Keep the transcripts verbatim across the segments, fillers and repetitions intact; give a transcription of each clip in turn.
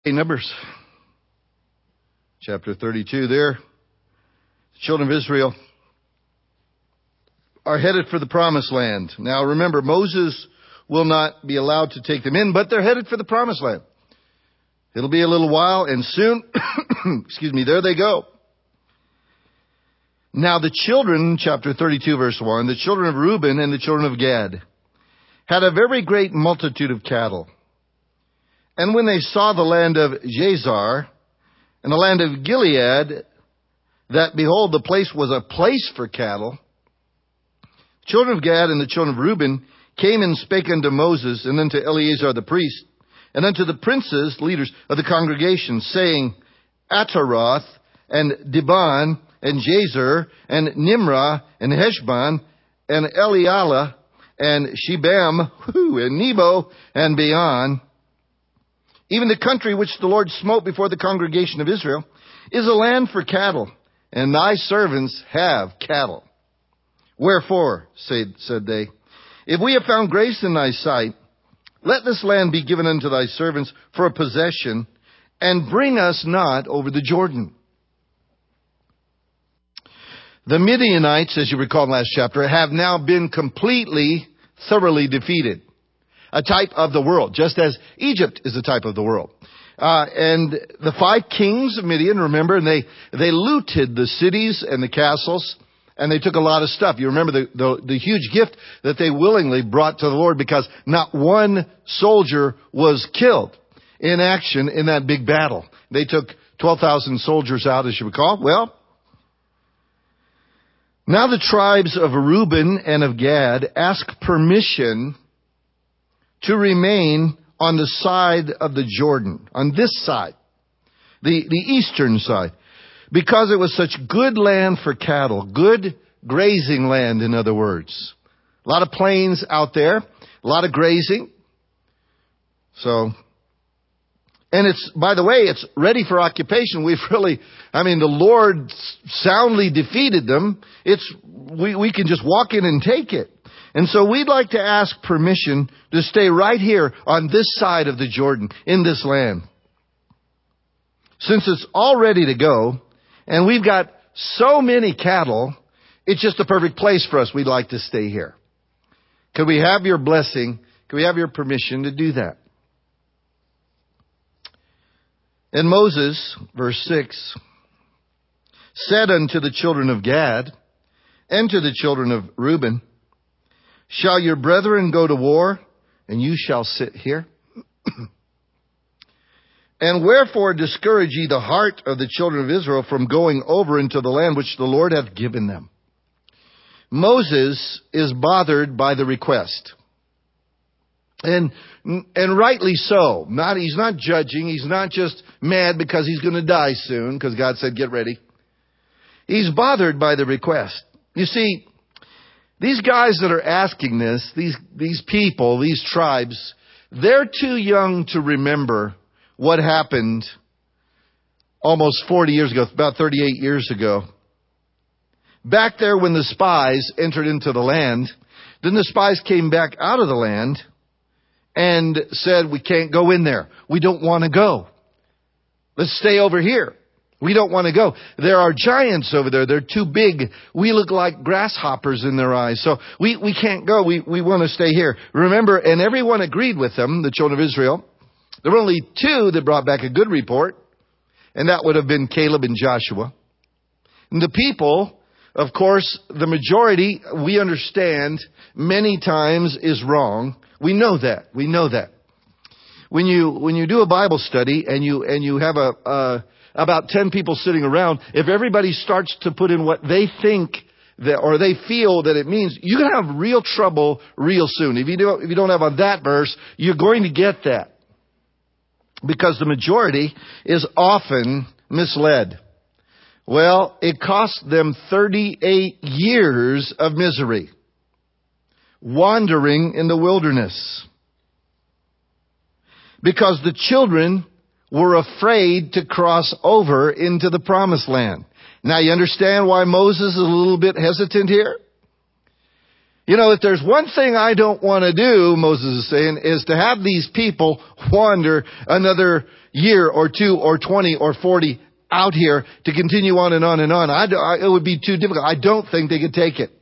Numbers chapter thirty-two there. The children of Israel are headed for the promised land. Now remember, Moses will not be allowed to take them in, but they're headed for the promised land. It'll be a little while, and soon, excuse me, there they go. Now the children, chapter thirty-two, verse one, the children of Reuben and the children of Gad had a very great multitude of cattle. And when they saw the land of Jazer and the land of Gilead, that behold, the place was a place for cattle, the children of Gad and the children of Reuben came and spake unto Moses and unto Eleazar the priest and unto the princes, leaders of the congregation, saying, Ataroth and Dibon and Jazer and Nimrah and Heshbon and Eliala and Shebam and Nebo and beyond, even the country which the Lord smote before the congregation of Israel, is a land for cattle, and thy servants have cattle. Wherefore, said, said they, if we have found grace in thy sight, let this land be given unto thy servants for a possession, and bring us not over the Jordan. The Midianites, as you recall in last chapter, have now been completely, thoroughly defeated. A type of the world, just as Egypt is a type of the world. Uh, and the five kings of Midian, remember, and they, they looted the cities and the castles, and they took a lot of stuff. You remember the, the, the huge gift that they willingly brought to the Lord, because not one soldier was killed in action in that big battle. They took twelve thousand soldiers out, as you recall. Well, now the tribes of Reuben and of Gad ask permission to remain on the side of the Jordan, on this side, the, the eastern side, because it was such good land for cattle, good grazing land, in other words. A lot of plains out there, a lot of grazing. So, and it's, by the way, it's ready for occupation. We've really, I mean, the Lord soundly defeated them. It's, we, we can just walk in and take it. And so we'd like to ask permission to stay right here on this side of the Jordan, in this land. Since it's all ready to go, and we've got so many cattle, it's just a perfect place for us. We'd like to stay here. Could we have your blessing? Could we have your permission to do that? And Moses, verse six, said unto the children of Gad and to the children of Reuben, shall your brethren go to war, and you shall sit here? And wherefore discourage ye the heart of the children of Israel from going over into the land which the Lord hath given them? Moses is bothered by the request. And, and rightly so. Not, he's not judging. He's not just mad because he's going to die soon, because God said, get ready. He's bothered by the request. You see, these guys that are asking this, these, these people, these tribes, they're too young to remember what happened almost forty years ago, about thirty-eight years ago. Back there when the spies entered into the land, then the spies came back out of the land and said, we can't go in there. We don't want to go. Let's stay over here. We don't want to go. There are giants over there. They're too big. We look like grasshoppers in their eyes. So we, we can't go. We, we want to stay here. Remember, and everyone agreed with them, the children of Israel. There were only two that brought back a good report, and that would have been Caleb and Joshua. And the people, of course, the majority, we understand, many times is wrong. We know that. We know that. When you, when you do a Bible study and you, and you have a, a about ten people sitting around, if everybody starts to put in what they think that, or they feel that it means, you're going to have real trouble real soon. If you don't, if you don't have on that verse, you're going to get that. Because the majority is often misled. Well, it cost them thirty-eight years of misery, wandering in the wilderness. Because the children were afraid to cross over into the promised land. Now you understand why Moses is a little bit hesitant here? You know, if there's one thing I don't want to do, Moses is saying, is to have these people wander another year or two or twenty or forty out here to continue on and on and on. I, I, it would be too difficult. I don't think they could take it.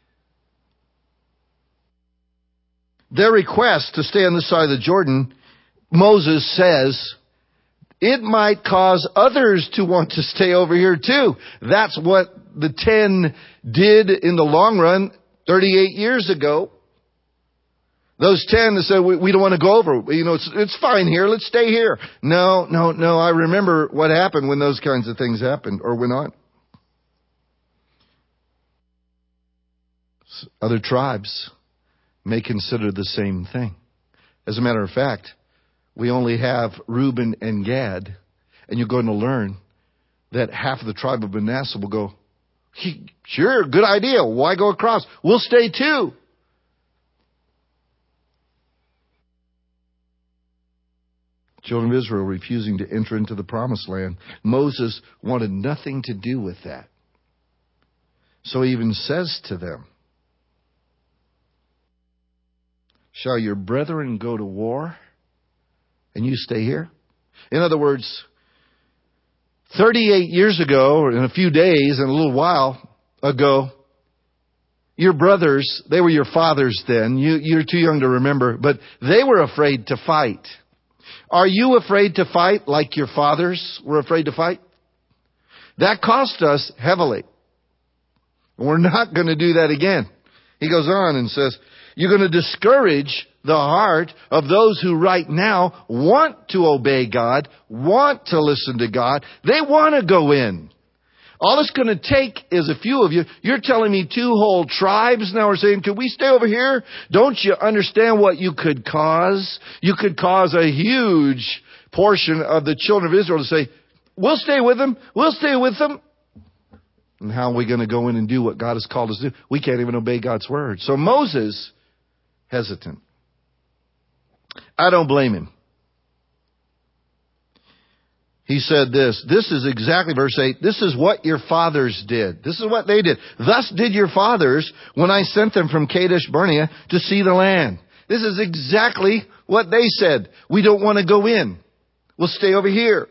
Their request to stay on this side of the Jordan, Moses says, it might cause others to want to stay over here too. That's what the ten did in the long run thirty-eight years ago. Those ten that said, we, we don't want to go over. You know, it's, it's fine here. Let's stay here. No, no, no. I remember what happened when those kinds of things happened or went on. Other tribes may consider the same thing. As a matter of fact, we only have Reuben and Gad, and you're going to learn that half of the tribe of Manasseh will go, sure, good idea. Why go across? We'll stay too. Children of Israel refusing to enter into the promised land. Moses wanted nothing to do with that. So he even says to them, shall your brethren go to war and you stay here? In other words, thirty-eight years ago, or in a few days and a little while ago, your brothers, they were your fathers then. You, you're too young to remember, but they were afraid to fight. Are you afraid to fight like your fathers were afraid to fight? That cost us heavily. We're not going to do that again. He goes on and says, you're going to discourage the heart of those who right now want to obey God, want to listen to God. They want to go in. All it's going to take is a few of you. You're telling me two whole tribes now are saying, could we stay over here? Don't you understand what you could cause? You could cause a huge portion of the children of Israel to say, we'll stay with them. We'll stay with them. And how are we going to go in and do what God has called us to do? We can't even obey God's word. So Moses, hesitant. I don't blame him. He said this, this is exactly verse eight, this is what your fathers did. This is what they did. Thus did your fathers when I sent them from Kadesh Barnea to see the land. This is exactly what they said. We don't want to go in. We'll stay over here.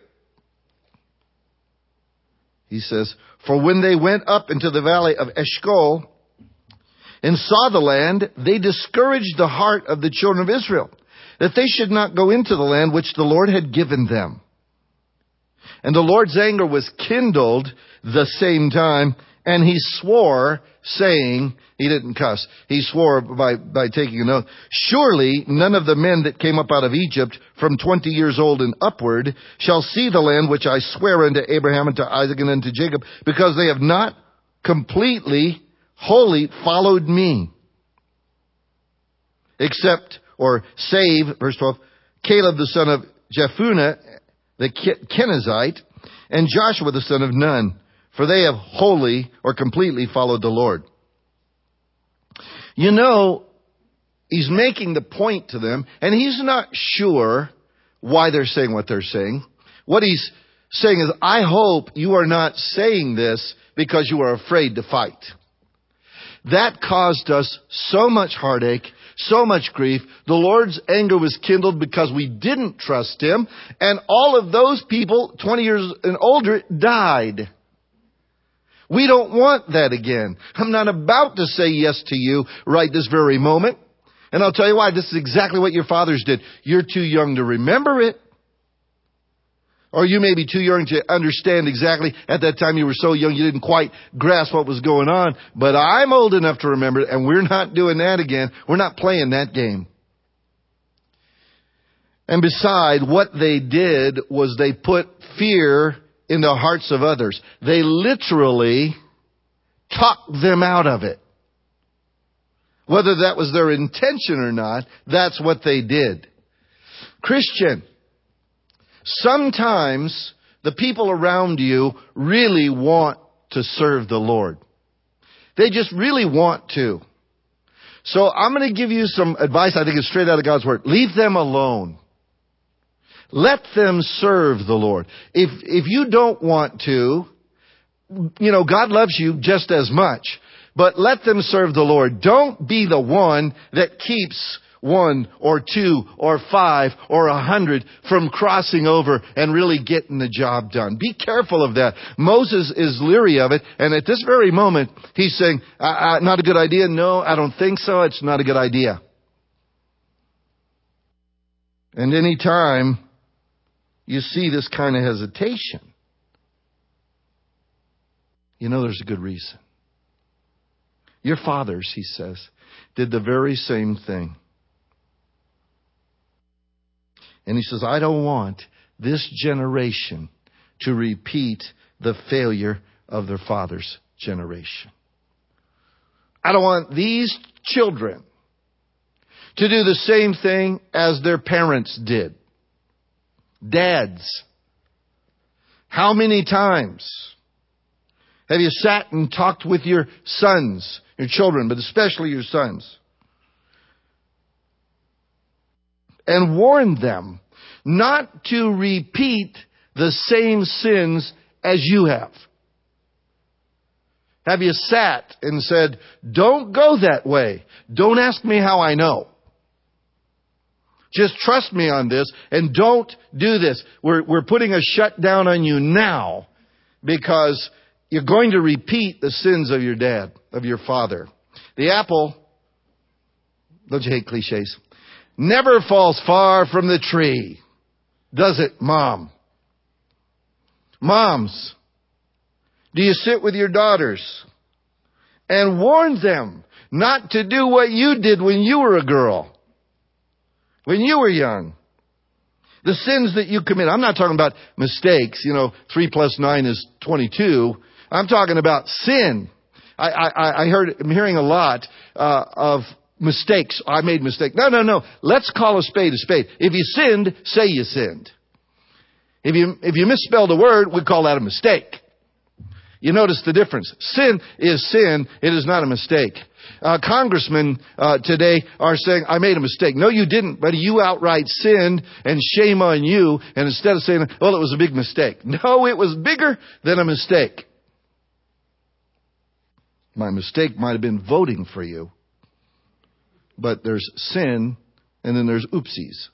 He says, for when they went up into the valley of Eshcol and saw the land, they discouraged the heart of the children of Israel, that they should not go into the land which the Lord had given them. And the Lord's anger was kindled the same time, and he swore, saying, he didn't cuss, he swore by, by taking an oath, surely none of the men that came up out of Egypt from twenty years old and upward shall see the land which I swear unto Abraham and to Isaac and unto Jacob, because they have not completely, wholly followed me. Except, or save, verse twelve, Caleb the son of Jephunneh, the Kenizzite, and Joshua the son of Nun, for they have wholly or completely followed the Lord. You know, he's making the point to them, and he's not sure why they're saying what they're saying. What he's saying is, I hope you are not saying this because you are afraid to fight. That caused us so much heartache, so much grief. The Lord's anger was kindled because we didn't trust him. And all of those people, twenty years and older, died. We don't want that again. I'm not about to say yes to you right this very moment. And I'll tell you why. This is exactly what your fathers did. You're too young to remember it. Or you may be too young to understand exactly. At that time you were so young you didn't quite grasp what was going on. But I'm old enough to remember it, and we're not doing that again. We're not playing that game. And beside, what they did was they put fear in the hearts of others. They literally talked them out of it. Whether that was their intention or not, that's what they did. Christian, sometimes the people around you really want to serve the Lord. They just really want to. So I'm going to give you some advice. I think it's straight out of God's Word. Leave them alone. Let them serve the Lord. If, if you don't want to, you know, God loves you just as much. but let them serve the Lord. Don't be the one that keeps one or two or five or a hundred from crossing over and really getting the job done. Be careful of that. Moses is leery of it, and at this very moment, he's saying, uh, uh, not a good idea. No, I don't think so. It's not a good idea. And any time you see this kind of hesitation, you know there's a good reason. Your fathers, he says, did the very same thing. And he says, I don't want this generation to repeat the failure of their father's generation. I don't want these children to do the same thing as their parents did. Dads, how many times have you sat and talked with your sons, your children, but especially your sons, and warned them not to repeat the same sins as you have? Have you sat and said, don't go that way. Don't ask me how I know. Just trust me on this and don't do this. We're, we're putting a shutdown on you now because you're going to repeat the sins of your dad, of your father. The apple, don't you hate cliches? Never falls far from the tree. Does it, Mom? Moms, do you sit with your daughters and warn them not to do what you did when you were a girl? When you were young, the sins that you commit. I'm not talking about mistakes. You know, three plus nine is twenty-two. I'm talking about sin. I, I, I heard, I'm hearing a lot uh, of mistakes. I made a mistake. No, no, no. Let's call a spade a spade. If you sinned, say you sinned. If you, if you misspelled a word, we call that a mistake. You notice the difference. Sin is sin. It is not a mistake. Uh, congressmen uh, today are saying, I made a mistake. No, you didn't, but you outright sinned, and shame on you. And instead of saying, well, it was a big mistake. No, it was bigger than a mistake. My mistake might have been voting for you. But there's sin, and then there's oopsies.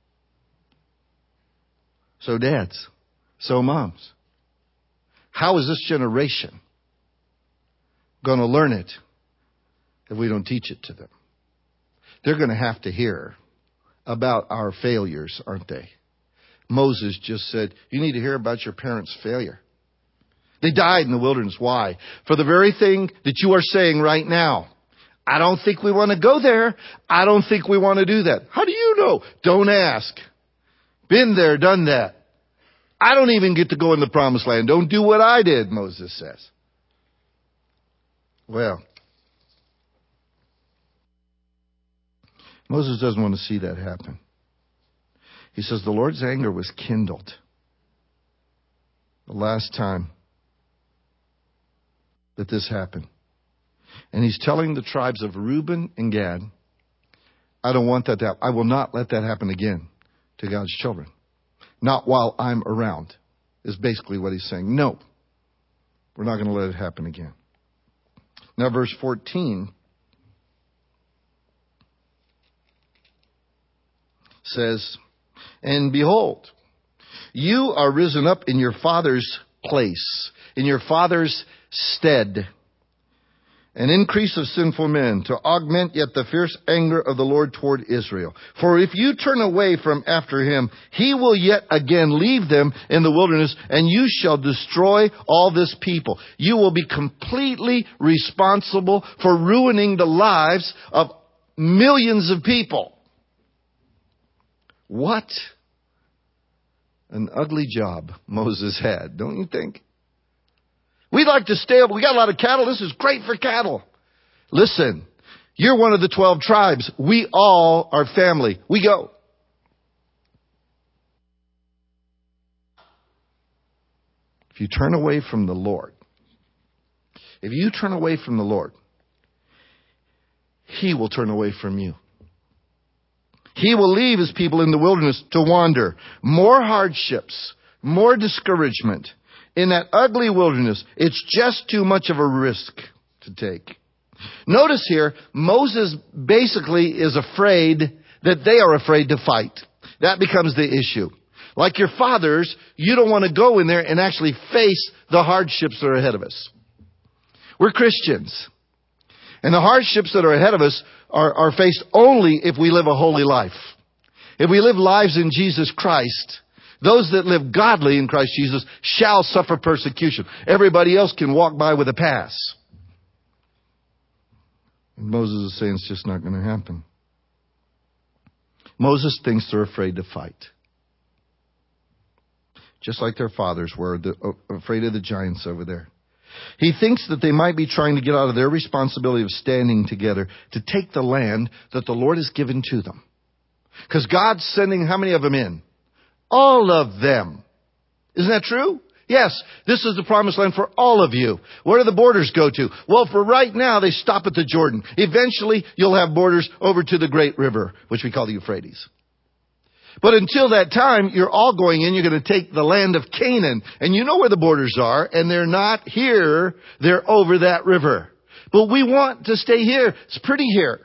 So dads, so moms, how is this generation going to learn it if we don't teach it to them? They're going to have to hear about our failures, aren't they? Moses just said, you need to hear about your parents' failure. They died in the wilderness. Why? For the very thing that you are saying right now. I don't think we want to go there. I don't think we want to do that. How do you know? Don't ask. Been there, done that. I don't even get to go in the promised land. Don't do what I did, Moses says. Well, Moses doesn't want to see that happen. He says the Lord's anger was kindled the last time that this happened. And he's telling the tribes of Reuben and Gad, I don't want that to happen. I will not let that happen again to God's children. Not while I'm around, is basically what he's saying. No, we're not going to let it happen again. Now, verse fourteen says, and behold, you are risen up in your father's place, in your father's stead, an increase of sinful men, to augment yet the fierce anger of the Lord toward Israel. For if you turn away from after him, he will yet again leave them in the wilderness, and you shall destroy all this people. You will be completely responsible for ruining the lives of millions of people. What an ugly job Moses had, don't you think? We'd like to stay up. We got a lot of cattle. This is great for cattle. Listen, you're one of the twelve tribes. We all are family. We go. If you turn away from the Lord, if you turn away from the Lord, he will turn away from you. He will leave his people in the wilderness to wander. More hardships, more discouragement. In that ugly wilderness, it's just too much of a risk to take. Notice here, Moses basically is afraid that they are afraid to fight. That becomes the issue. Like your fathers, you don't want to go in there and actually face the hardships that are ahead of us. We're Christians. And the hardships that are ahead of us are, are faced only if we live a holy life. If we live lives in Jesus Christ, those that live godly in Christ Jesus shall suffer persecution. Everybody else can walk by with a pass. And Moses is saying it's just not going to happen. Moses thinks they're afraid to fight. Just like their fathers were, the, uh, afraid of the giants over there. He thinks that they might be trying to get out of their responsibility of standing together to take the land that the Lord has given to them. Because God's sending how many of them in? All of them. Isn't that true? Yes, this is the promised land for all of you. Where do the borders go to? Well, for right now, they stop at the Jordan. Eventually, you'll have borders over to the great river, which we call the Euphrates. But until that time, you're all going in. You're going to take the land of Canaan. And you know where the borders are. And they're not here. They're over that river. But we want to stay here. It's pretty here.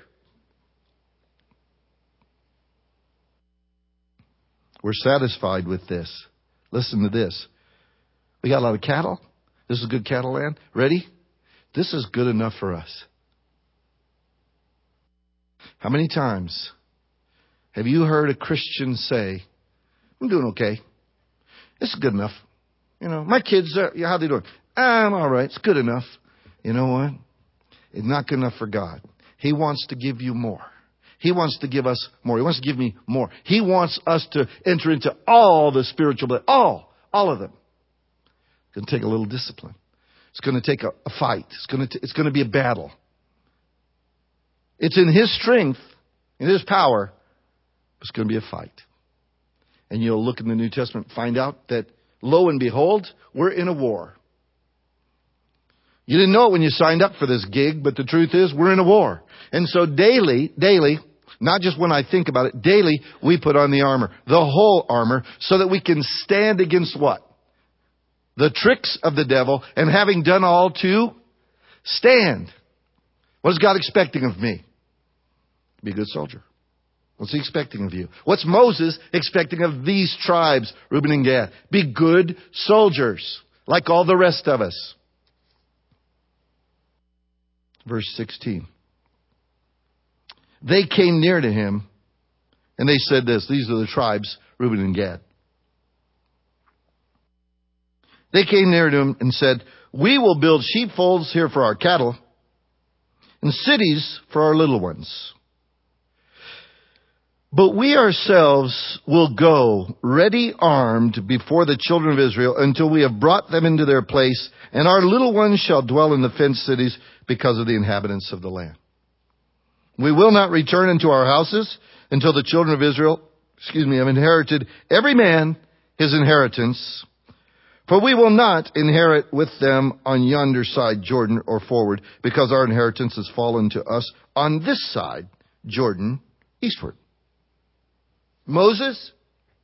We're satisfied with this. Listen to this. We got a lot of cattle. This is good cattle land. Ready? This is good enough for us. How many times have you heard a Christian say, I'm doing okay. This is good enough. You know, my kids, are, how they doing? I'm all right. It's good enough. You know what? It's not good enough for God. He wants to give you more. He wants to give us more. He wants to give me more. He wants us to enter into all the spiritual blessings. All. All of them. It's going to take a little discipline. It's going to take a, a fight. It's going to, t- it's going to be a battle. It's in His strength, in His power. It's going to be a fight. And you'll look in the New Testament and find out that, lo and behold, we're in a war. You didn't know it when you signed up for this gig, but the truth is we're in a war. And so daily, daily, not just when I think about it, daily we put on the armor, the whole armor, so that we can stand against what? The tricks of the devil, and having done all to stand. What is God expecting of me? Be a good soldier. What's He expecting of you? What's Moses expecting of these tribes, Reuben and Gad? Be good soldiers, like all the rest of us. Verse sixteen. They came near to him, and they said this. These are the tribes, Reuben and Gad. They came near to him and said, we will build sheepfolds here for our cattle and cities for our little ones. But we ourselves will go ready armed before the children of Israel until we have brought them into their place, and our little ones shall dwell in the fenced cities because of the inhabitants of the land. We will not return into our houses until the children of Israel, excuse me, have inherited every man his inheritance. For we will not inherit with them on yonder side Jordan or forward, because our inheritance has fallen to us on this side Jordan eastward. Moses,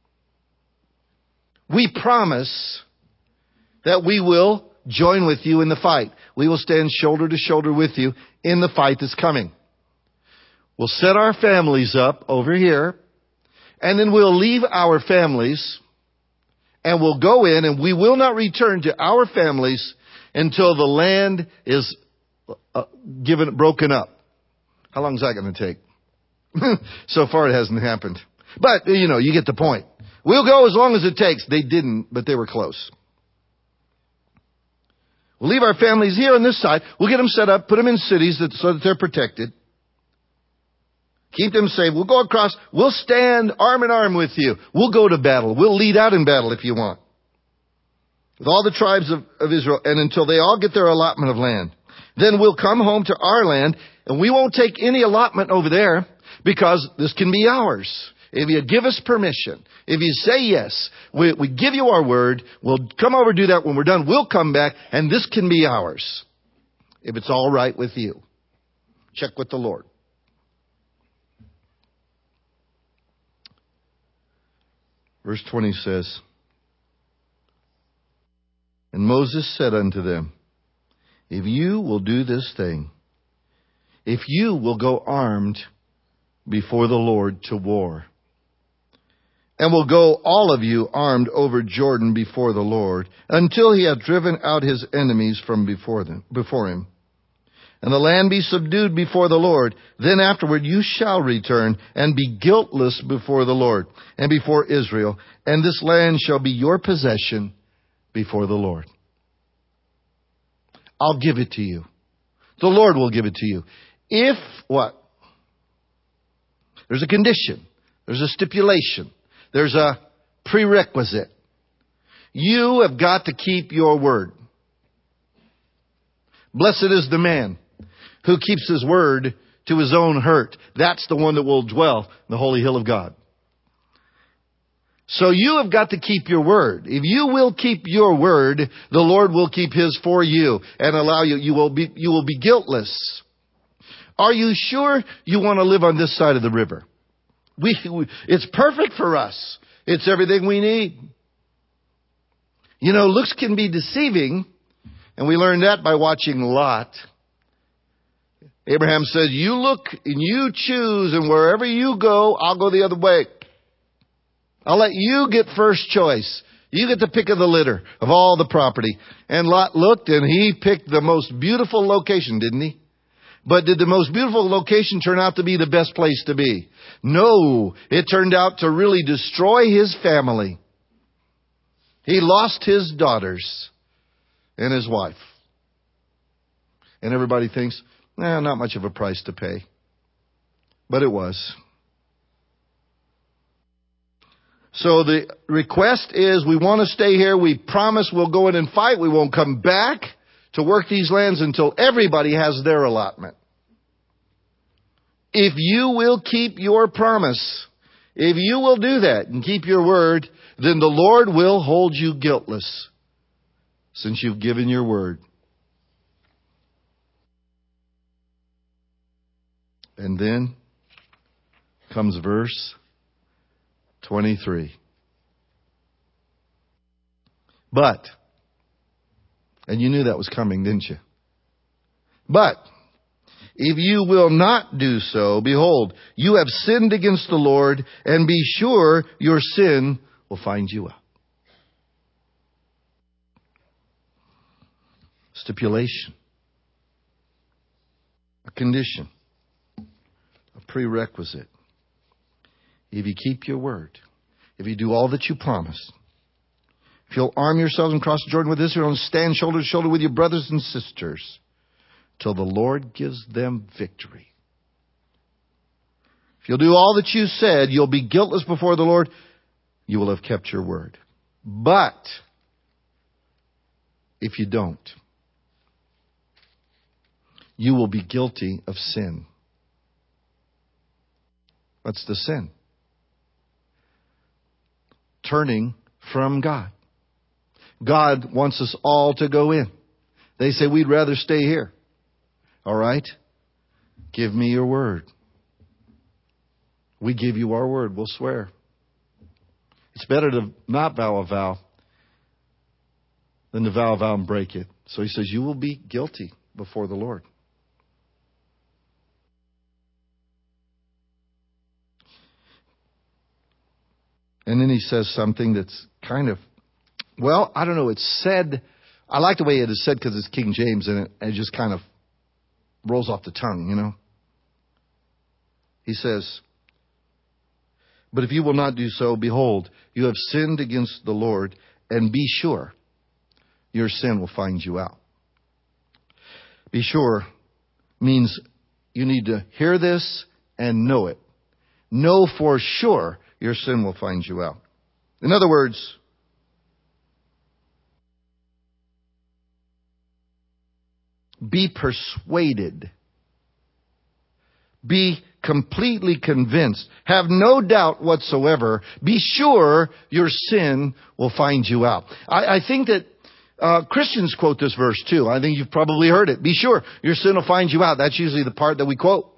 we promise that we will join with you in the fight. We will stand shoulder to shoulder with you in the fight that's coming. We'll set our families up over here, and then we'll leave our families, and we'll go in, and we will not return to our families until the land is uh, given, broken up. How long is that going to take? So far it hasn't happened. But, you know, you get the point. We'll go as long as it takes. They didn't, but they were close. We'll leave our families here on this side. We'll get them set up, put them in cities that, so that they're protected. Keep them safe. We'll go across. We'll stand arm in arm with you. We'll go to battle. We'll lead out in battle if you want. With all the tribes of, of Israel, and until they all get their allotment of land. Then we'll come home to our land, and we won't take any allotment over there, because this can be ours. If you give us permission, if you say yes, we, we give you our word, we'll come over and do that when we're done. We'll come back, and this can be ours. If it's all right with you. Check with the Lord. Verse twenty says, and Moses said unto them, if you will do this thing, if you will go armed before the Lord to war. And will go all of you armed over Jordan before the Lord, until he hath driven out his enemies from before them, before him. And the land be subdued before the Lord. Then afterward you shall return and be guiltless before the Lord and before Israel. And this land shall be your possession before the Lord. I'll give it to you. The Lord will give it to you. If what? There's a condition. There's a stipulation. There's a prerequisite. You have got to keep your word. Blessed is the man who keeps his word to his own hurt. That's the one that will dwell in the holy hill of God. So you have got to keep your word. If you will keep your word, the Lord will keep his for you and allow you. You will be, you will be guiltless. Are you sure you want to live on this side of the river? We, we, it's perfect for us. It's everything we need. You know, looks can be deceiving, and we learned that by watching Lot. Abraham said, you look and you choose, and wherever you go, I'll go the other way. I'll let you get first choice. You get the pick of the litter of all the property. And Lot looked, and he picked the most beautiful location, didn't he? But did the most beautiful location turn out to be the best place to be? No, it turned out to really destroy his family. He lost his daughters and his wife. And everybody thinks, nah, not much of a price to pay. But it was. So the request is, we want to stay here. We promise we'll go in and fight. We won't come back to work these lands until everybody has their allotment. If you will keep your promise, if you will do that and keep your word, then the Lord will hold you guiltless, since you've given your word. And then comes verse twenty-three. But, and you knew that was coming, didn't you? But, if you will not do so, behold, you have sinned against the Lord, and be sure your sin will find you out. Stipulation. A condition. A prerequisite. If you keep your word, if you do all that you promised, if you'll arm yourselves and cross the Jordan with Israel and stand shoulder to shoulder with your brothers and sisters, till the Lord gives them victory. If you'll do all that you said, you'll be guiltless before the Lord. You will have kept your word. But if you don't, you will be guilty of sin. What's the sin? Turning from God. God wants us all to go in. They say, we'd rather stay here. All right? Give me your word. We give you our word. We'll swear. It's better to not vow a vow than to vow a vow and break it. So he says, you will be guilty before the Lord. And then he says something that's kind of, well, I don't know. It's said, I like the way it is said because it's King James and it, it just kind of rolls off the tongue, you know. He says, but if you will not do so, behold, you have sinned against the Lord, and be sure your sin will find you out. Be sure means you need to hear this and know it. Know for sure your sin will find you out. In other words, be persuaded. Be completely convinced. Have no doubt whatsoever. Be sure your sin will find you out. I, I think that uh, Christians quote this verse too. I think you've probably heard it. Be sure your sin will find you out. That's usually the part that we quote.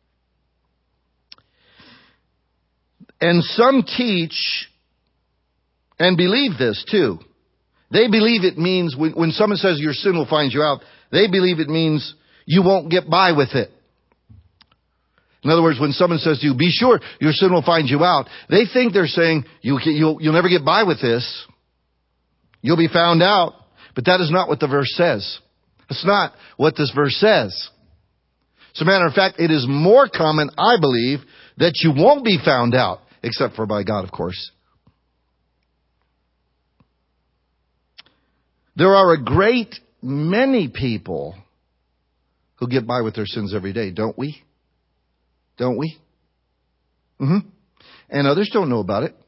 And some teach and believe this too. They believe it means when someone says your sin will find you out, they believe it means you won't get by with it. In other words, when someone says to you, be sure your sin will find you out, they think they're saying, you, you'll, you'll never get by with this. You'll be found out. But that is not what the verse says. That's not what this verse says. As a matter of fact, it is more common, I believe, that you won't be found out, except for by God, of course. There are a great many people who get by with their sins every day, don't we? Don't we? Mm-hmm. And others don't know about it.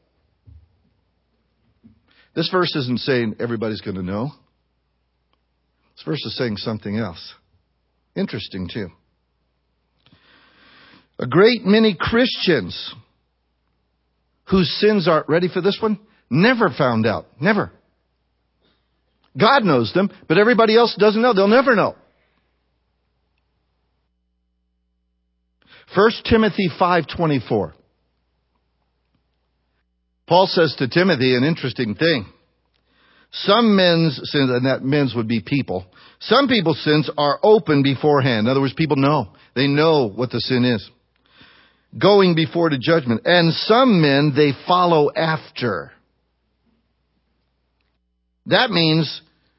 This verse isn't saying everybody's going to know. This verse is saying something else. Interesting, too. A great many Christians whose sins are, ready for this one? Never found out. Never. God knows them, but everybody else doesn't know. They'll never know. First Timothy five twenty-four. Paul says to Timothy an interesting thing. Some men's sins, and that men's would be people. Some people's sins are open beforehand. In other words, people know. They know what the sin is. Going before to judgment. And some men, they follow after. That means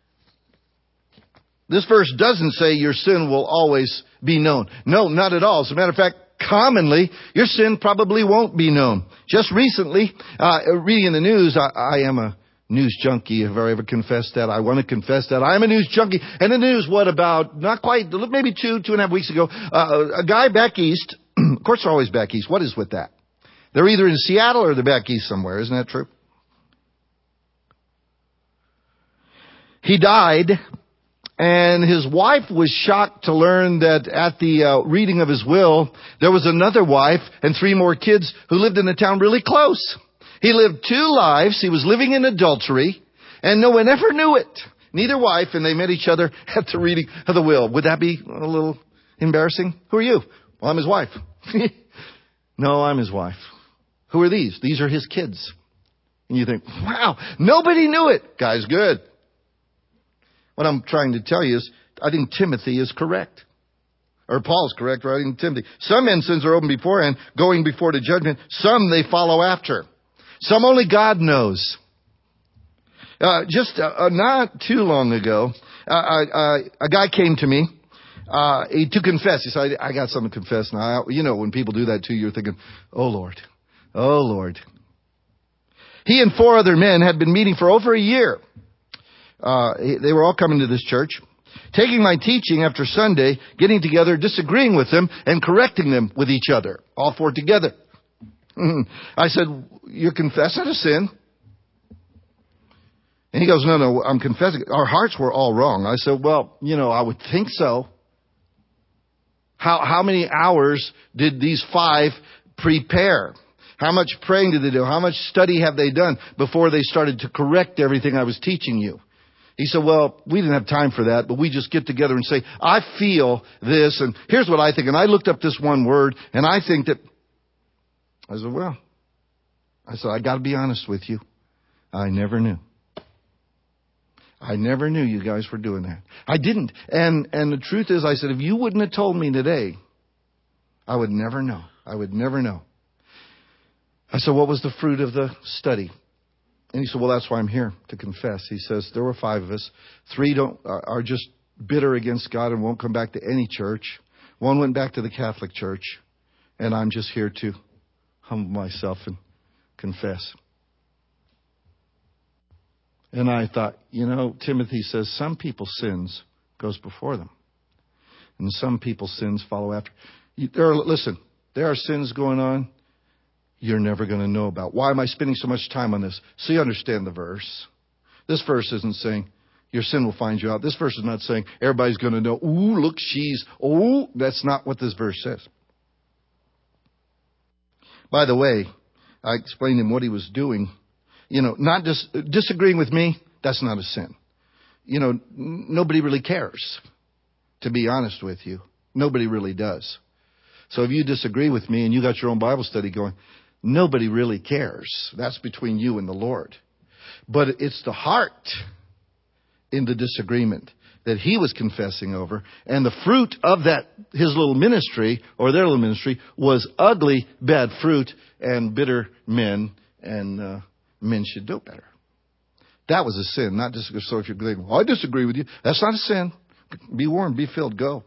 this verse doesn't say your sin will always be known. No, not at all. As a matter of fact, commonly, your sin probably won't be known. Just recently, uh, reading in the news, I, I am a news junkie. Have I ever confessed that? I want to confess that. I am a news junkie. And the news, what about, not quite, maybe two, two and a half weeks ago, uh, a guy back east, of course they're always back east. What is with that? They're either in Seattle or they're back east somewhere. Isn't that true? He died. And his wife was shocked to learn that at the uh, reading of his will, there was another wife and three more kids who lived in the town really close. He lived two lives. He was living in adultery, and no one ever knew it. Neither wife, and they met each other at the reading of the will. Would that be a little embarrassing? Who are you? Well, I'm his wife. No, I'm his wife. Who are these? These are his kids. And you think, wow, nobody knew it. Guy's good. What I'm trying to tell you is, I think Timothy is correct. Or Paul's correct, writing Timothy. Some men's sins are open beforehand, going before to judgment. Some they follow after. Some only God knows. Uh, just uh, not too long ago, uh, uh, a guy came to me uh, to confess. He said, I got something to confess now. You know, when people do that to you, you're thinking, oh, Lord. Oh, Lord. He and four other men had been meeting for over a year. Uh, they were all coming to this church, taking my teaching after Sunday, getting together, disagreeing with them, and correcting them with each other. All four together. I said, you're confessing a sin? And he goes, no, no, I'm confessing. Our hearts were all wrong. I said, well, you know, I would think so. How, how many hours did these five prepare? How much praying did they do? How much study have they done before they started to correct everything I was teaching you? He said, well, we didn't have time for that, but we just get together and say, I feel this, and here's what I think. And I looked up this one word, and I think that, I said, well, I said, I got to be honest with you. I never knew. I never knew you guys were doing that. I didn't. And, and the truth is, I said, if you wouldn't have told me today, I would never know. I would never know. I said, what was the fruit of the study? And he said, well, that's why I'm here, to confess. He says, there were five of us. Three don't are just bitter against God and won't come back to any church. One went back to the Catholic Church. And I'm just here to humble myself and confess. And I thought, you know, Timothy says some people's sins goes before them. And some people's sins follow after. There are, listen, there are sins going on you're never going to know about. Why am I spending so much time on this? So you understand the verse. This verse isn't saying your sin will find you out. This verse is not saying everybody's going to know, ooh, look, she's, oh, that's not what this verse says. By the way, I explained to him what he was doing. You know, not dis- disagreeing with me, that's not a sin. You know, n- nobody really cares, to be honest with you. Nobody really does. So if you disagree with me and you got your own Bible study going, nobody really cares. That's between you and the Lord. But it's the heart in the disagreement that he was confessing over. And the fruit of that, his little ministry, or their little ministry, was ugly, bad fruit, and bitter men, and uh, men should know better. That was a sin, not just so if you're going, well, I disagree with you. That's not a sin. Be warned, be filled, go.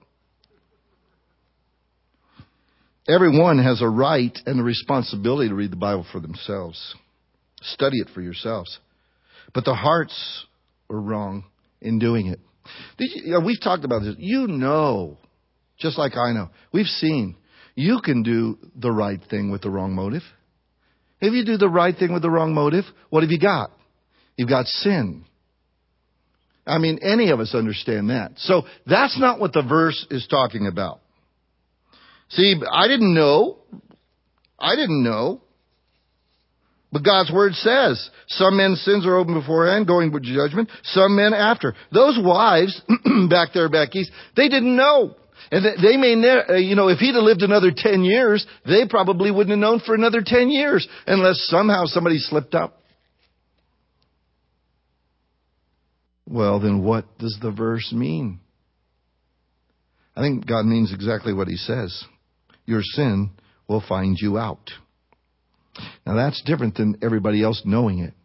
Everyone has a right and a responsibility to read the Bible for themselves. Study it for yourselves. But the hearts were wrong in doing it. Did you, you know, we've talked about this. You know, just like I know, we've seen, you can do the right thing with the wrong motive. If you do the right thing with the wrong motive, what have you got? You've got sin. I mean, any of us understand that. So that's not what the verse is talking about. See, I didn't know. I didn't know. But God's word says, some men's sins are open beforehand, going with judgment, some men after. Those wives back there, back east, they didn't know. And they may, ne- you know, if he'd have lived another ten years, they probably wouldn't have known for another ten years unless somehow somebody slipped up. Well, then what does the verse mean? I think God means exactly what he says. Your sin will find you out. Now that's different than everybody else knowing it.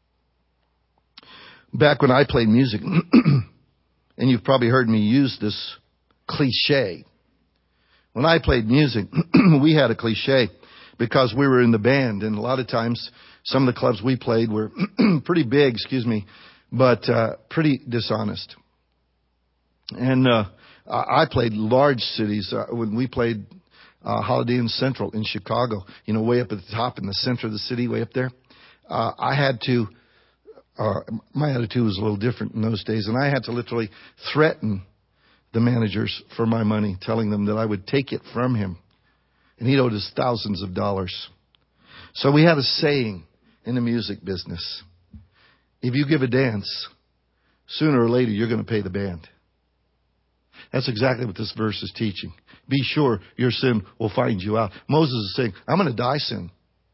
Back when I played music, and you've probably heard me use this cliche. When I played music, we had a cliche because we were in the band, and a lot of times some of the clubs we played were pretty big, excuse me, but uh, pretty dishonest. And uh, I played large cities. Uh, when we played Uh, Holiday Inn Central in Chicago, you know, way up at the top in the center of the city, way up there. Uh, I had to, uh, my attitude was a little different in those days, and I had to literally threaten the managers for my money, telling them that I would take it from him. And he owed us thousands of dollars. So we had a saying in the music business. If you give a dance, sooner or later you're going to pay the band. That's exactly what this verse is teaching. Be sure your sin will find you out. Moses is saying, I'm going to die sin.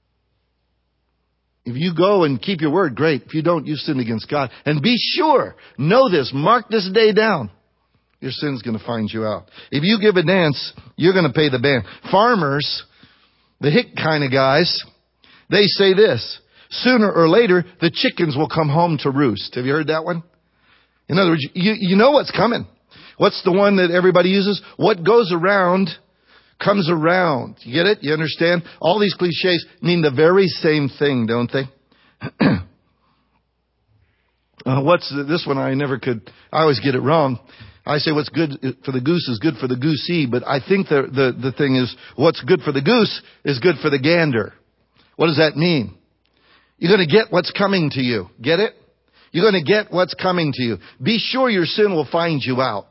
If you go and keep your word, great. If you don't, you sin against God. And be sure, know this, mark this day down. Your sin's going to find you out. If you give a dance, you're going to pay the band. Farmers, the hick kind of guys, they say this, sooner or later, the chickens will come home to roost. Have you heard that one? In other words, you, you know what's coming. What's the one that everybody uses? What goes around comes around. You get it? You understand? All these cliches mean the very same thing, don't they? uh, what's the, this one? I never could. I always get it wrong. I say what's good for the goose is good for the goosey, but I think the, the, the thing is what's good for the goose is good for the gander. What does that mean? You're going to get what's coming to you. Get it? You're going to get what's coming to you. Be sure your sin will find you out.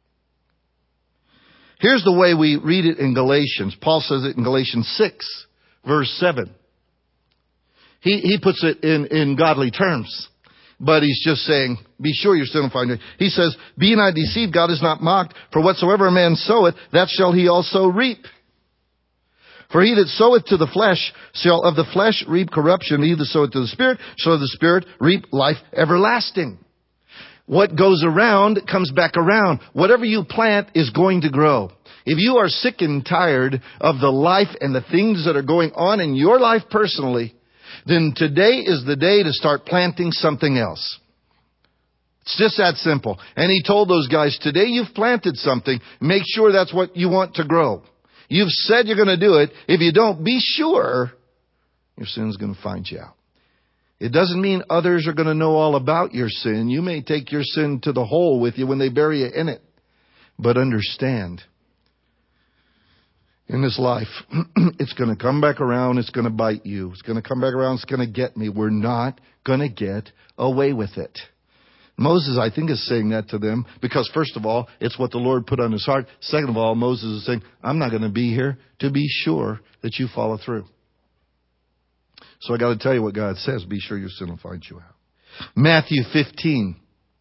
Here's the way we read it in Galatians. Paul says it in Galatians six, verse seven. He, he puts it in, in godly terms. But he's just saying, be sure your sin will find you. He says, be not deceived, God is not mocked. For whatsoever a man soweth, that shall he also reap. For he that soweth to the flesh shall of the flesh reap corruption. He that soweth to the Spirit shall of the Spirit reap life everlasting. What goes around comes back around. Whatever you plant is going to grow. If you are sick and tired of the life and the things that are going on in your life personally, then today is the day to start planting something else. It's just that simple. And he told those guys, today you've planted something. Make sure that's what you want to grow. You've said you're going to do it. If you don't, be sure your sin's going to find you out. It doesn't mean others are going to know all about your sin. You may take your sin to the hole with you when they bury you in it. But understand, in this life, it's going to come back around. It's going to bite you. It's going to come back around. It's going to get me. We're not going to get away with it. Moses, I think, is saying that to them because, first of all, it's what the Lord put on his heart. Second of all, Moses is saying, I'm not going to be here to be sure that you follow through. So I got to tell you what God says. Be sure your sin will find you out. Matthew fifteen.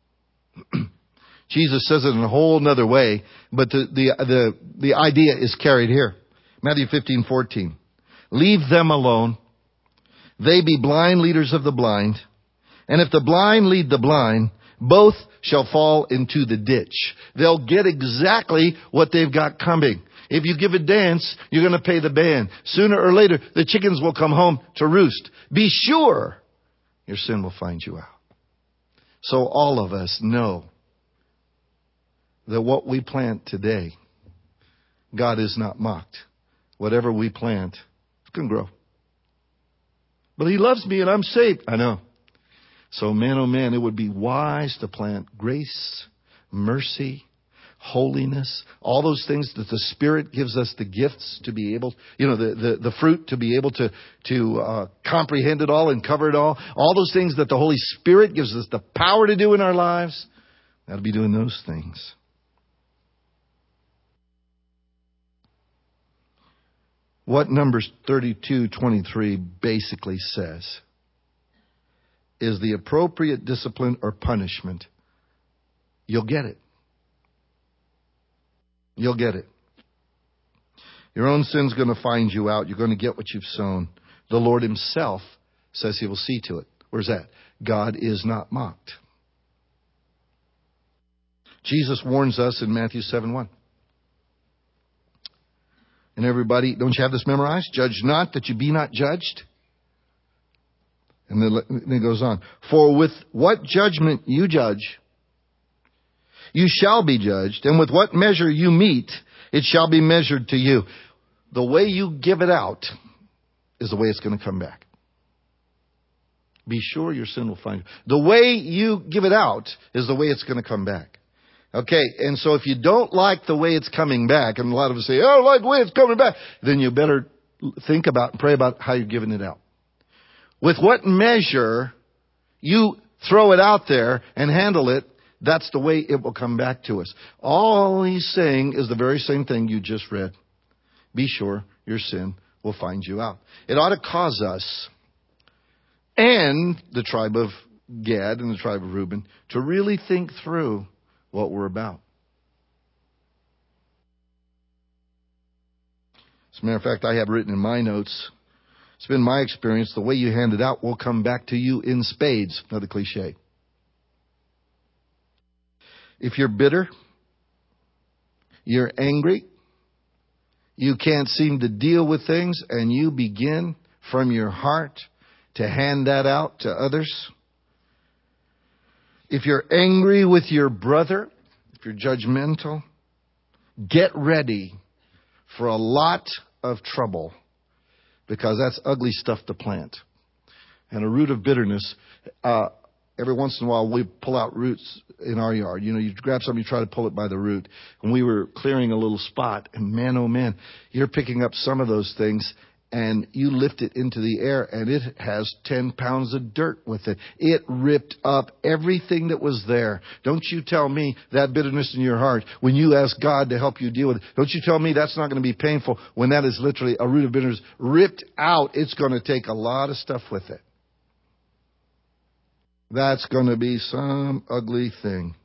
Jesus says it in a whole nother way, but the, the, the, the idea is carried here. Matthew fifteen fourteen. Leave them alone. They be blind leaders of the blind. And if the blind lead the blind, both shall fall into the ditch. They'll get exactly what they've got coming. If you give a dance, you're going to pay the band. Sooner or later, the chickens will come home to roost. Be sure your sin will find you out. So all of us know that what we plant today, God is not mocked. Whatever we plant, it can grow. But He loves me and I'm saved. I know. So man, oh man, it would be wise to plant grace, mercy, holiness, all those things that the Spirit gives us the gifts to be able, you know, the, the, the fruit to be able to, to uh, comprehend it all and cover it all. All those things that the Holy Spirit gives us the power to do in our lives. Got to be doing those things. What Numbers thirty-two twenty-three basically says is the appropriate discipline or punishment. You'll get it. You'll get it. Your own sin's going to find you out. You're going to get what you've sown. The Lord Himself says He will see to it. Where's that? God is not mocked. Jesus warns us in Matthew seven one. And everybody, don't you have this memorized? Judge not that you be not judged. And then it goes on. For with what judgment you judge, you shall be judged. And with what measure you meet, it shall be measured to you. The way you give it out is the way it's going to come back. Be sure your sin will find you. The way you give it out is the way it's going to come back. Okay, and so if you don't like the way it's coming back, and a lot of us say, I don't like the way it's coming back, then you better think about and pray about how you're giving it out. With what measure you throw it out there and handle it, that's the way it will come back to us. All He's saying is the very same thing you just read. Be sure your sin will find you out. It ought to cause us and the tribe of Gad and the tribe of Reuben to really think through what we're about. As a matter of fact, I have written in my notes, it's been my experience, the way you hand it out will come back to you in spades. Another cliche. If you're bitter, you're angry, you can't seem to deal with things, and you begin from your heart to hand that out to others. If you're angry with your brother, if you're judgmental, get ready for a lot of trouble, because that's ugly stuff to plant. And a root of bitterness, uh, every once in a while we pull out roots in our yard. You know, you grab something, you try to pull it by the root. And we were clearing a little spot, and man, oh man, you're picking up some of those things, and you lift it into the air, and it has ten pounds of dirt with it. It ripped up everything that was there. Don't you tell me that bitterness in your heart, when you ask God to help you deal with it, don't you tell me that's not going to be painful when that is literally a root of bitterness ripped out. It's going to take a lot of stuff with it. That's going to be some ugly thing.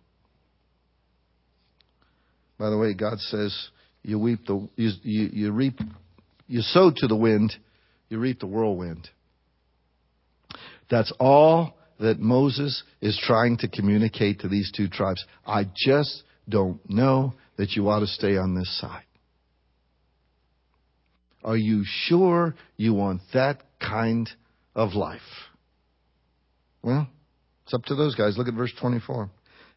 By the way, God says you weep the you, you, you reap. You sow to the wind, you reap the whirlwind. That's all that Moses is trying to communicate to these two tribes. I just don't know that you ought to stay on this side. Are you sure you want that kind of life? Well, it's up to those guys. Look at verse twenty-four.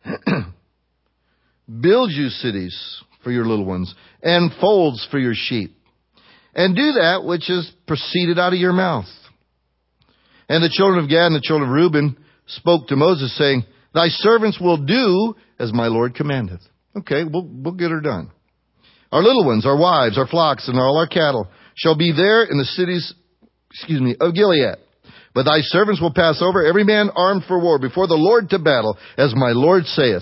Build you cities for your little ones and folds for your sheep. And do that which is proceeded out of your mouth. And the children of Gad and the children of Reuben spoke to Moses, saying, Thy servants will do as my Lord commandeth. Okay, we'll, we'll get her done. Our little ones, our wives, our flocks, and all our cattle shall be there in the cities, excuse me, of Gilead. But thy servants will pass over, every man armed for war, before the Lord to battle, as my Lord saith.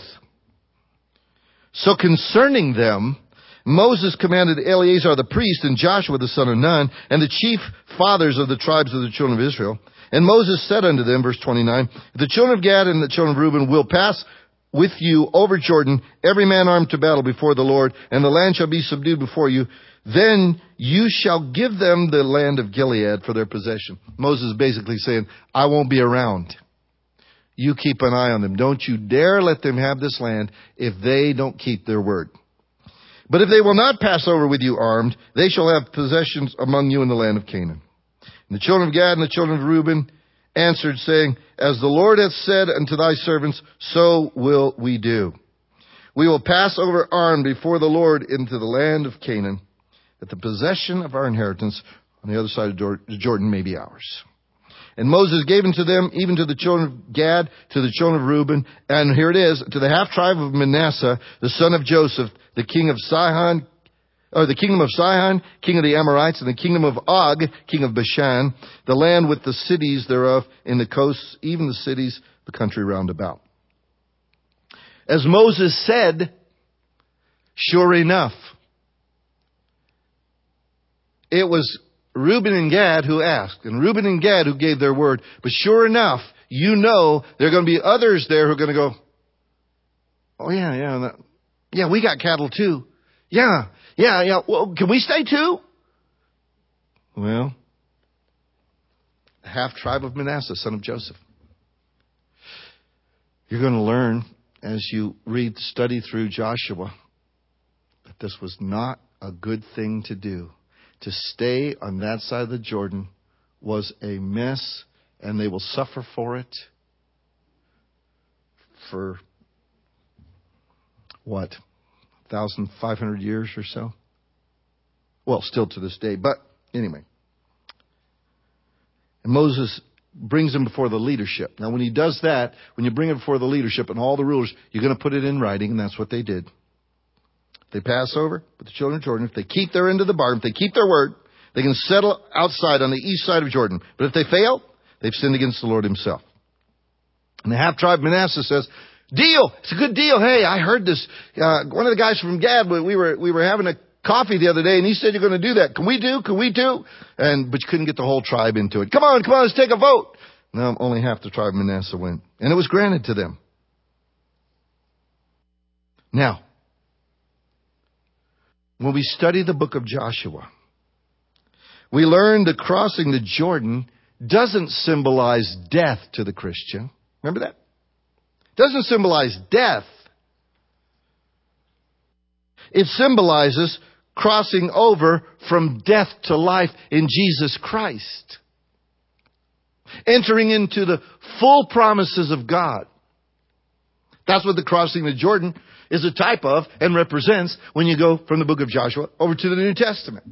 So concerning them, Moses commanded Eleazar the priest and Joshua the son of Nun and the chief fathers of the tribes of the children of Israel. And Moses said unto them, verse twenty-nine, the children of Gad and the children of Reuben will pass with you over Jordan, every man armed to battle before the Lord, and the land shall be subdued before you. Then you shall give them the land of Gilead for their possession. Moses is basically saying, I won't be around. you keep an eye on them. Don't you dare let them have this land if they don't keep their word. But if they will not pass over with you armed, they shall have possessions among you in the land of Canaan. And the children of Gad and the children of Reuben answered, saying, As the Lord hath said unto thy servants, so will we do. We will pass over armed before the Lord into the land of Canaan, that the possession of our inheritance on the other side of the Jordan may be ours. And Moses gave unto them, even to the children of Gad, to the children of Reuben, and here it is, to the half tribe of Manasseh, the son of Joseph, the king of Sihon, or the kingdom of Sihon, king of the Amorites, and the kingdom of Og, king of Bashan, the land with the cities thereof in the coasts, even the cities, the country round about. As Moses said, sure enough, it was Reuben and Gad who asked, and Reuben and Gad who gave their word. But sure enough, you know there are going to be others there who are going to go, oh yeah, yeah, that, yeah, we got cattle too. Yeah, yeah, yeah. Well, can we stay too? Well, the half tribe of Manasseh, son of Joseph. You're going to learn as you read, study through Joshua, that this was not a good thing to do. To stay on that side of the Jordan was a mess, and they will suffer for it for, what, one thousand five hundred years or so? Well, still to this day, but anyway. And Moses brings them before the leadership. Now, when he does that, when you bring it before the leadership and all the rulers, you're going to put it in writing, and that's what they did. They pass over with the children of Jordan. If they keep their end of the bargain, if they keep their word, they can settle outside on the east side of Jordan. But if they fail, they've sinned against the Lord himself. And the half-tribe Manasseh says, deal! It's a good deal. Hey, I heard this. Uh, one of the guys from Gad, we were, we were having a coffee the other day, and he said you're going to do that. Can we do? Can we do? And, but you couldn't get the whole tribe into it. Come on, come on, let's take a vote. No, only half the tribe of Manasseh went. And it was granted to them. Now, when we study the book of Joshua, we learn that crossing the Jordan doesn't symbolize death to the Christian. Remember that? It doesn't symbolize death. It symbolizes crossing over from death to life in Jesus Christ. Entering into the full promises of God. That's what the crossing the Jordan is a type of and represents when you go from the book of Joshua over to the New Testament.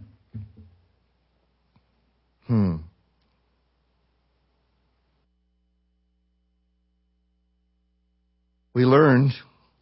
Hmm. We learned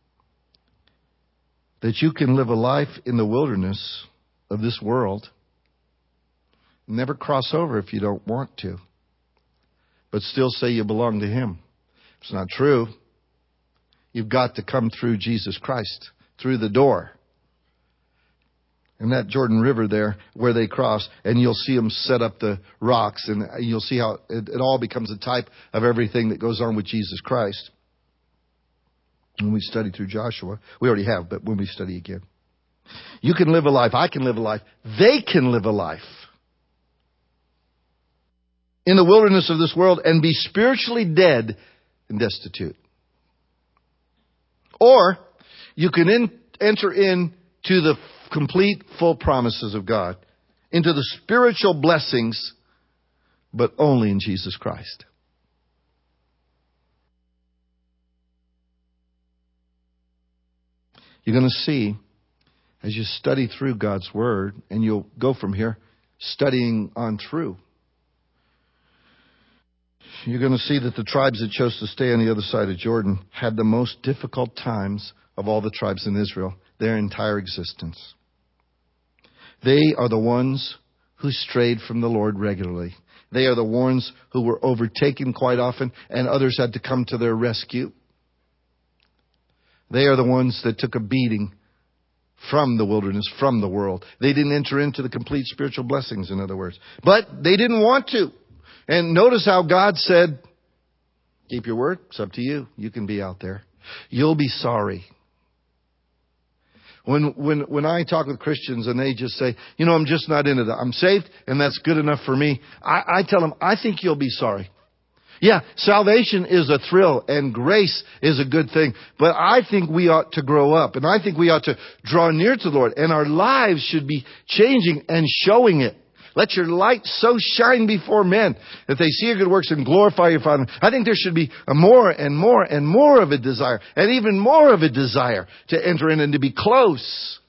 that you can live a life in the wilderness of this world, never cross over if you don't want to, but still say you belong to Him. It's not true. You've got to come through Jesus Christ, through the door. And that Jordan River there, where they cross, and you'll see them set up the rocks, and you'll see how it, it all becomes a type of everything that goes on with Jesus Christ. When we study through Joshua, we already have, but when we study again. You can live a life, I can live a life, they can live a life in the wilderness of this world and be spiritually dead and destitute. Or you can in, enter into the complete, full promises of God, into the spiritual blessings, but only in Jesus Christ. You're going to see, as you study through God's Word, and you'll go from here studying on through, you're going to see that the tribes that chose to stay on the other side of Jordan had the most difficult times of all the tribes in Israel, their entire existence. They are the ones who strayed from the Lord regularly. They are the ones who were overtaken quite often, and others had to come to their rescue. They are the ones that took a beating from the wilderness, from the world. They didn't enter into the complete spiritual blessings, in other words. But they didn't want to. And notice how God said, keep your word. It's up to you. You can be out there. You'll be sorry. When when when I talk with Christians and they just say, you know, I'm just not into that. I'm saved and that's good enough for me. I, I tell them, I think you'll be sorry. Yeah, salvation is a thrill and grace is a good thing. But I think we ought to grow up and I think we ought to draw near to the Lord, and our lives should be changing and showing it. Let your light so shine before men that they see your good works and glorify your Father. I think there should be a more and more and more of a desire, and even more of a desire to enter in and to be close.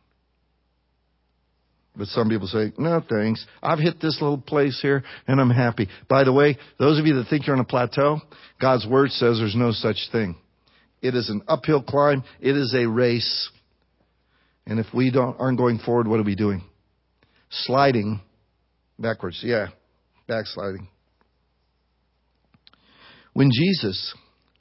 But some people say, no thanks. I've hit this little place here and I'm happy. By the way, those of you that think you're on a plateau, God's Word says there's no such thing. It is an uphill climb. It is a race. And if we don't aren't going forward, what are we doing? Sliding backwards. Yeah, backsliding. When Jesus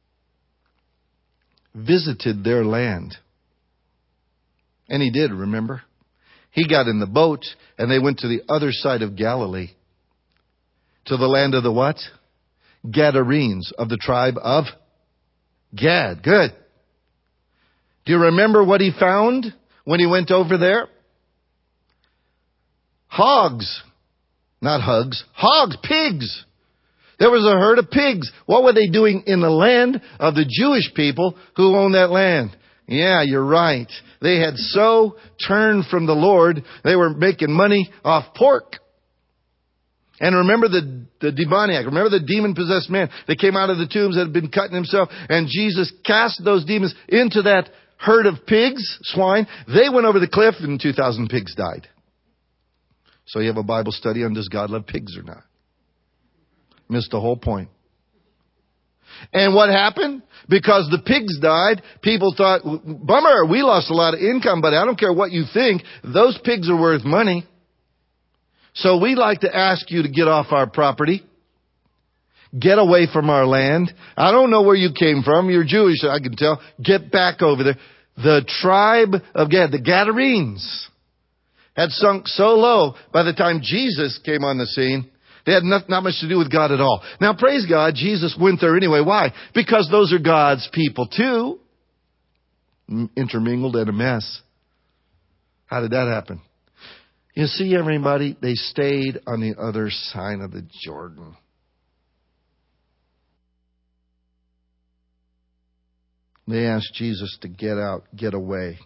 visited their land, and he did, remember? He got in the boat and they went to the other side of Galilee. To the land of the what? Gadarenes, of the tribe of Gad. Good. Do you remember what he found when he went over there? Hogs. Not hugs. Hogs. Pigs. There was a herd of pigs. What were they doing in the land of the Jewish people who owned that land? Yeah, you're right. They had so turned from the Lord, they were making money off pork. And remember the, the demoniac, remember the demon-possessed man that came out of the tombs that had been cutting himself, and Jesus cast those demons into that herd of pigs, swine. They went over the cliff and two thousand pigs died. So you have a Bible study on does God love pigs or not? Missed the whole point. And what happened? Because the pigs died, people thought, bummer, we lost a lot of income, but I don't care what you think. Those pigs are worth money. So we'd like to ask you to get off our property. Get away from our land. I don't know where you came from. You're Jewish, I can tell. Get back over there. The tribe of Gad, the Gadarenes, had sunk so low by the time Jesus came on the scene. They had not, not much to do with God at all. Now, praise God, Jesus went there anyway. Why? Because those are God's people too. Intermingled and a mess. How did that happen? You see, everybody, they stayed on the other side of the Jordan. They asked Jesus to get out, get away.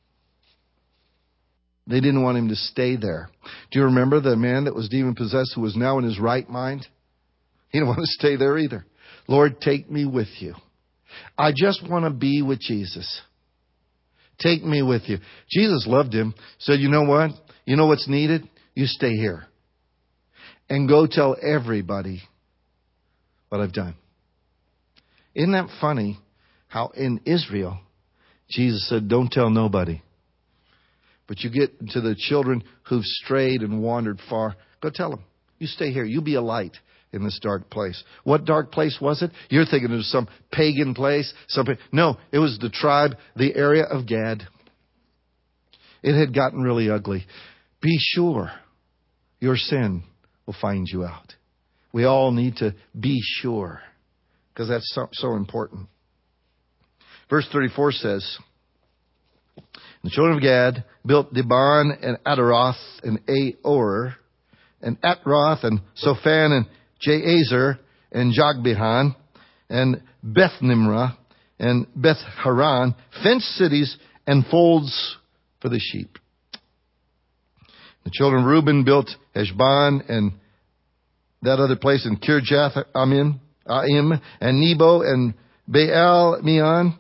They didn't want him to stay there. Do you remember the man that was demon-possessed who was now in his right mind? He didn't want to stay there either. Lord, take me with you. I just want to be with Jesus. Take me with you. Jesus loved him. Said, you know what? You know what's needed? You stay here. And go tell everybody what I've done. Isn't that funny how in Israel, Jesus said, don't tell nobody. But you get to the children who've strayed and wandered far. Go tell them. You stay here. You be a light in this dark place. What dark place was it? You're thinking it was some pagan place. Some, no, it was the tribe, the area of Gad. It had gotten really ugly. Be sure your sin will find you out. We all need to be sure because that's so, so important. Verse thirty-four says, the children of Gad built Dibon and Adaroth and Aor and Atroth and Sophan and Jazer and Jogbehan and Beth Nimrah and Beth Haran, fenced cities and folds for the sheep. The children of Reuben built Heshbon and that other place in Kirjath Aim, Aim and Nebo and Baal Meon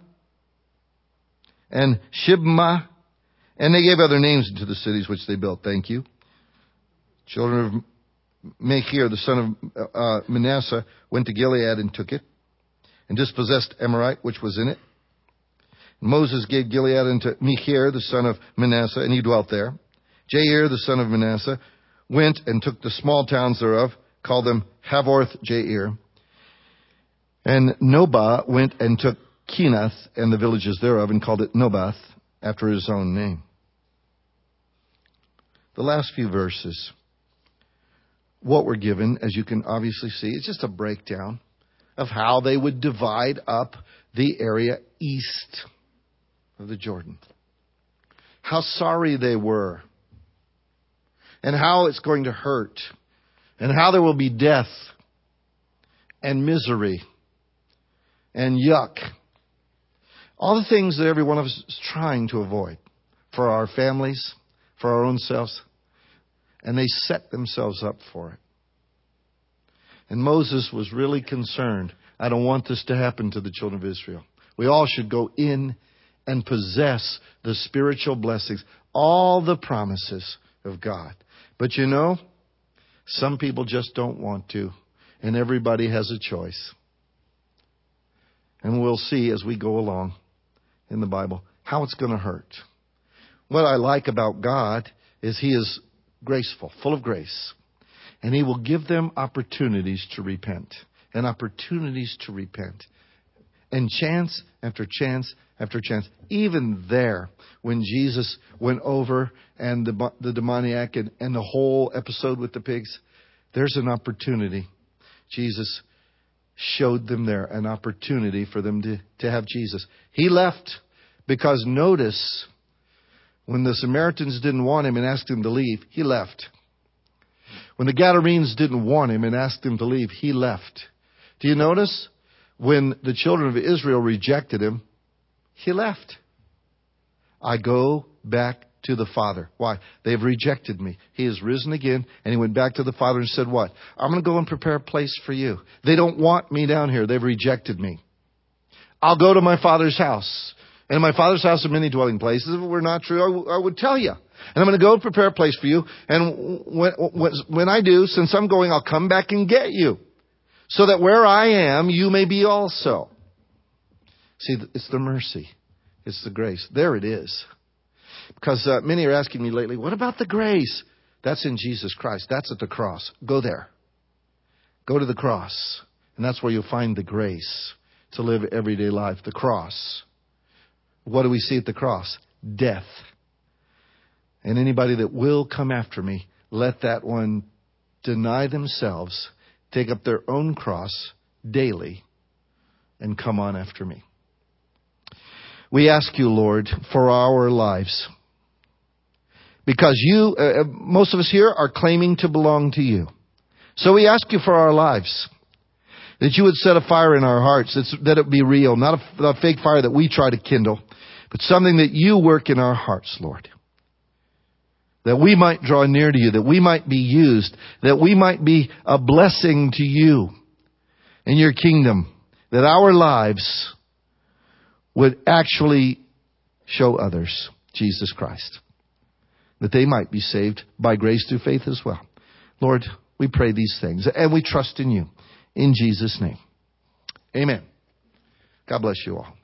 and Shibmah, and they gave other names to the cities which they built. Thank you. Children of Machir, the son of uh, Manasseh, went to Gilead and took it, and dispossessed Amorite, which was in it. And Moses gave Gilead unto Machir, the son of Manasseh, and he dwelt there. Jair, the son of Manasseh, went and took the small towns thereof, called them Havorth Jair. And Nobah went and took Kenath and the villages thereof, and called it Nobath, after his own name. The last few verses, what we're given, as you can obviously see, it's just a breakdown of how they would divide up the area east of the Jordan. How sorry they were, and how it's going to hurt, and how there will be death, and misery and yuck. All the things that every one of us is trying to avoid for our families, for our own selves. And they set themselves up for it. And Moses was really concerned. I don't want this to happen to the children of Israel. We all should go in and possess the spiritual blessings, all the promises of God. But you know, some people just don't want to. And everybody has a choice. And we'll see as we go along in the Bible how it's going to hurt. What I like about God is He is graceful, full of grace. And He will give them opportunities to repent. And opportunities to repent. And chance after chance after chance. Even there, when Jesus went over and the, the demoniac and, and the whole episode with the pigs, there's an opportunity. Jesus showed them there an opportunity for them to, to have Jesus. He left because notice, when the Samaritans didn't want Him and asked Him to leave, He left. When the Gadarenes didn't want Him and asked Him to leave, He left. Do you notice? When the children of Israel rejected Him, He left. I go back to the Father. Why? They've rejected me. He has risen again, and He went back to the Father and said what? I'm going to go and prepare a place for you. They don't want me down here. They've rejected me. I'll go to my Father's house. And in my Father's house are many dwelling places. If it were not true, I, w- I would tell you. And I'm going to go and prepare a place for you. And when, when, when I do, since I'm going, I'll come back and get you. So that where I am, you may be also. See, it's the mercy. It's the grace. There it is. Because uh, many are asking me lately, what about the grace? That's in Jesus Christ. That's at the cross. Go there. Go to the cross. And that's where you'll find the grace to live everyday life. The cross. What do we see at the cross? Death. And anybody that will come after me, let that one deny themselves, take up their own cross daily, and come on after me. We ask you, Lord, for our lives. Because you, uh, most of us here are claiming to belong to you. So we ask you for our lives. That you would set a fire in our hearts, that it be real, not a, a fake fire that we try to kindle, but something that you work in our hearts, Lord. That we might draw near to you, that we might be used, that we might be a blessing to you in your kingdom, that our lives would actually show others Jesus Christ, that they might be saved by grace through faith as well. Lord, we pray these things and we trust in you in Jesus' name. Amen. God bless you all.